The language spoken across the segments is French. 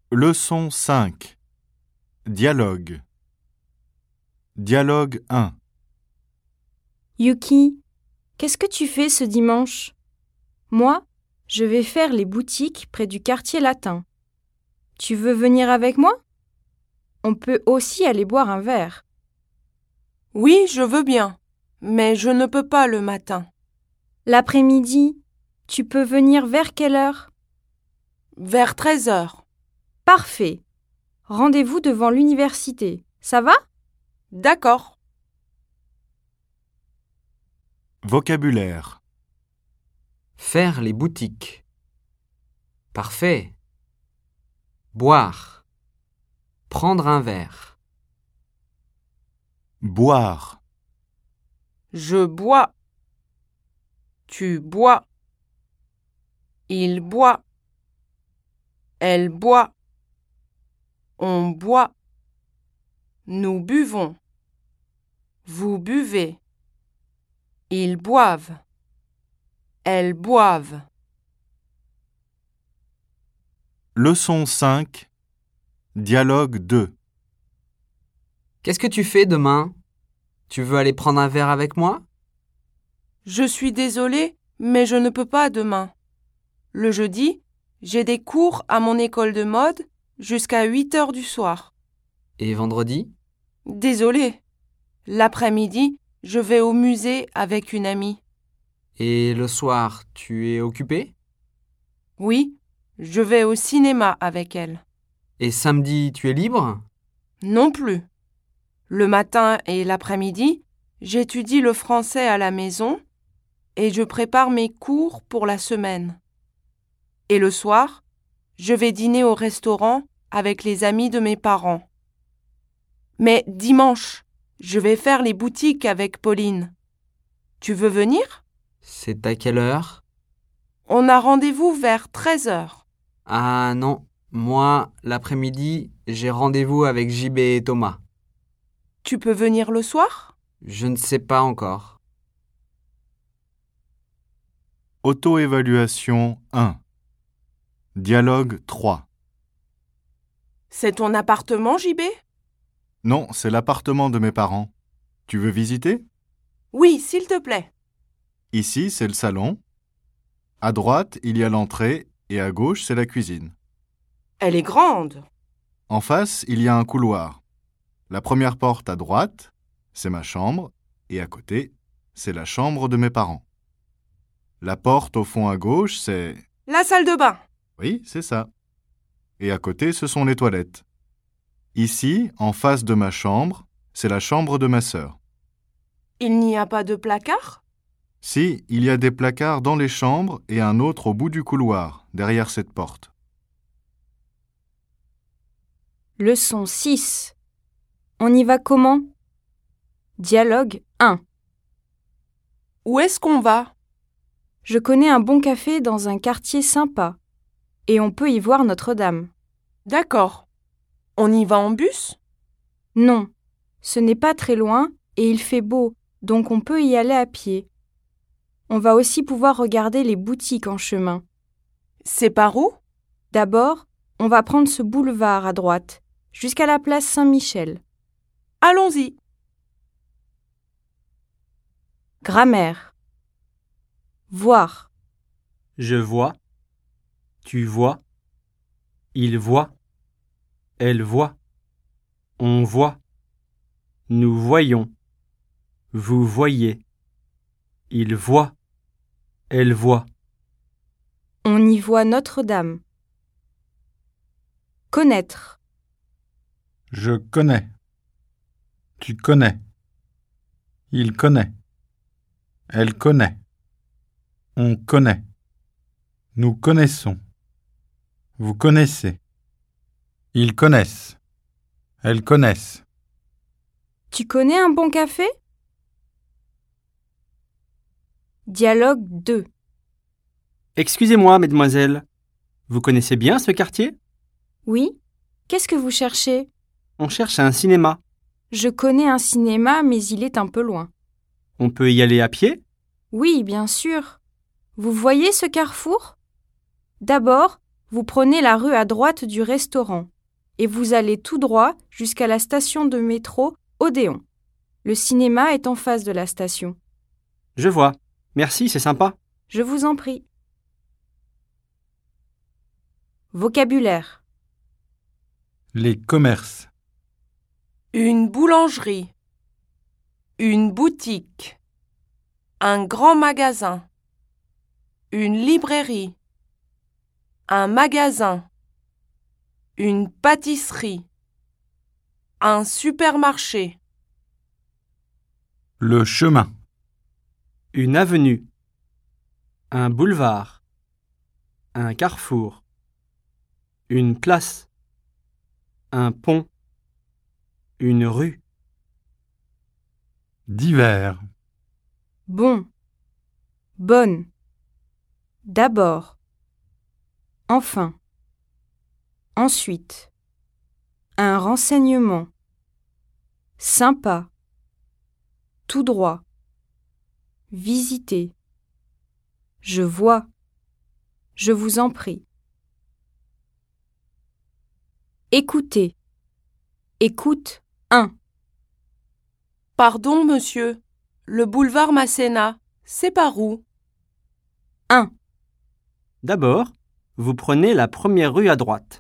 Leçon 5. Dialogue. Dialogue 1. Yuki, qu'est-ce que tu fais ce dimanche? Moi, je vais faire les boutiques près du quartier latin. Tu veux venir avec moi? On peut aussi aller boire un verre. Oui, je veux bien, mais je ne peux pas le matin. L'après-midi, tu peux venir vers quelle heure? Vers 13 heures. Parfait. Rendez-vous devant l'université. Ça va? D'accord. Vocabulaire. Faire les boutiques. Parfait. Boire. Prendre un verre. Boire. Je bois. Tu bois. Il boit. Elle boit. On boit. Nous buvons. Vous buvez. Ils boivent. Elles boivent. Leçon 5. Dialogue 2. Qu'est-ce que tu fais demain? Tu veux aller prendre un verre avec moi? Je suis désolée, mais je ne peux pas demain. Le jeudi, j'ai des cours à mon école de mode jusqu'à 8 heures du soir. Et vendredi? Désolée. L'après-midi, je vais au musée avec une amie. Et le soir, tu es occupé? Oui, je vais au cinéma avec elle. Et samedi, tu es libre? Non plus. Le matin et l'après-midi, j'étudie le français à la maison et je prépare mes cours pour la semaine. Et le soir, je vais dîner au restaurant avec les amis de mes parents. Mais dimanche, je vais faire les boutiques avec Pauline. Tu veux venir? C'est à quelle heure? On a rendez-vous vers 13 heures. Ah non, moi, l'après-midi, j'ai rendez-vous avec JB et Thomas. Tu peux venir le soir? Je ne sais pas encore. Auto-évaluation 1. Dialogue 3. C'est ton appartement, JB? Non, c'est l'appartement de mes parents. Tu veux visiter? Oui, s'il te plaît. Ici, c'est le salon. À droite, il y a l'entrée et à gauche, c'est la cuisine. Elle est grande. En face, il y a un couloir. La première porte à droite, c'est ma chambre, et à côté, c'est la chambre de mes parents. La porte au fond à gauche, c'est... La salle de bain. Oui, c'est ça. Et à côté, ce sont les toilettes. Ici, en face de ma chambre, c'est la chambre de ma sœur. Il n'y a pas de placard? Si, il y a des placards dans les chambres et un autre au bout du couloir, derrière cette porte. Leçon 6. On y va comment? Dialogue 1. Où est-ce qu'on va? Je connais un bon café dans un quartier sympa. Et on peut y voir Notre-Dame. D'accord. On y va en bus? Non, ce n'est pas très loin et il fait beau, donc on peut y aller à pied. On va aussi pouvoir regarder les boutiques en chemin. C'est par où? D'abord, on va prendre ce boulevard à droite, jusqu'à la place Saint-Michel. Allons-y. Grammaire. Voir. Je vois. Tu vois. Il voit. Elle voit. On voit. Nous voyons. Vous voyez. Il voit. Elle voit. On y voit Notre-Dame. Connaître. Je connais. Tu connais. Il connaît. Elle connaît. On connaît. Nous connaissons. Vous connaissez. Ils connaissent. Elles connaissent. Tu connais un bon café? Dialogue 2. Excusez-moi, mesdemoiselles. Vous connaissez bien ce quartier? Oui? Qu'est-ce que vous cherchez? On cherche un cinéma. Je connais un cinéma, mais il est un peu loin. On peut y aller à pied? Oui, bien sûr. Vous voyez ce carrefour? D'abord, vous prenez la rue à droite du restaurant et vous allez tout droit jusqu'à la station de métro Odéon. Le cinéma est en face de la station. Je vois. Merci, c'est sympa. Je vous en prie. Vocabulaire. Les commerces. Une boulangerie. Une boutique. Un grand magasin. Une librairie. Un magasin. Une pâtisserie. Un supermarché. Le chemin. Une avenue. Un boulevard. Un carrefour. Une place. Un pont. Une rue. Divers. Bon. Bonne. D'abord. Enfin. Ensuite. Un renseignement. Sympa. Tout droit. Visiter. Je vois. Je vous en prie. Écoutez. Écoute 1. Pardon, monsieur. Le boulevard Masséna, c'est par où? 1. D'abord, vous prenez la première rue à droite.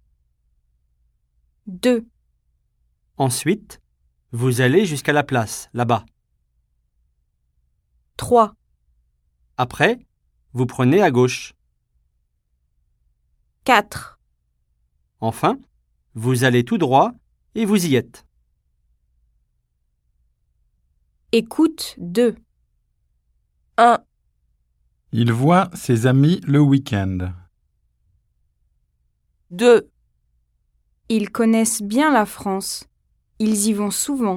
2. Ensuite, vous allez jusqu'à la place, là-bas. 3. Après, vous prenez à gauche. 4. Enfin, vous allez tout droit et vous y êtes. Écoute 2. 1. Il voit ses amis le week-end. 2. Ils connaissent bien la France. Ils y vont souvent.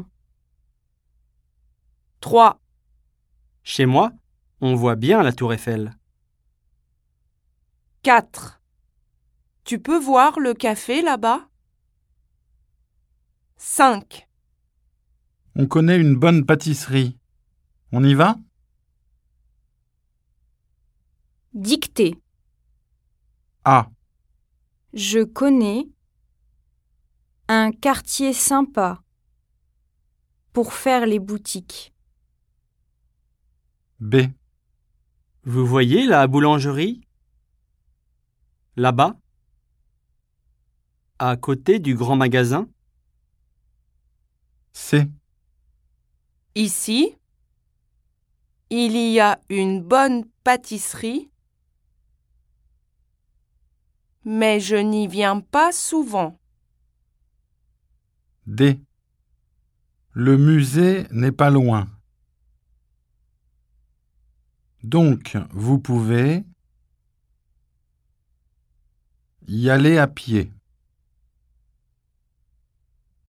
3. Chez moi, on voit bien la tour Eiffel. 4. Tu peux voir le café là-bas? 5. On connaît une bonne pâtisserie. On y va? Dictée. A. Je connais un quartier sympa pour faire les boutiques. B. Vous voyez la boulangerie? Là-bas? À côté du grand magasin? C. Ici, il y a une bonne pâtisserie, mais je n'y viens pas souvent. D. Le musée n'est pas loin. Donc, vous pouvez y aller à pied.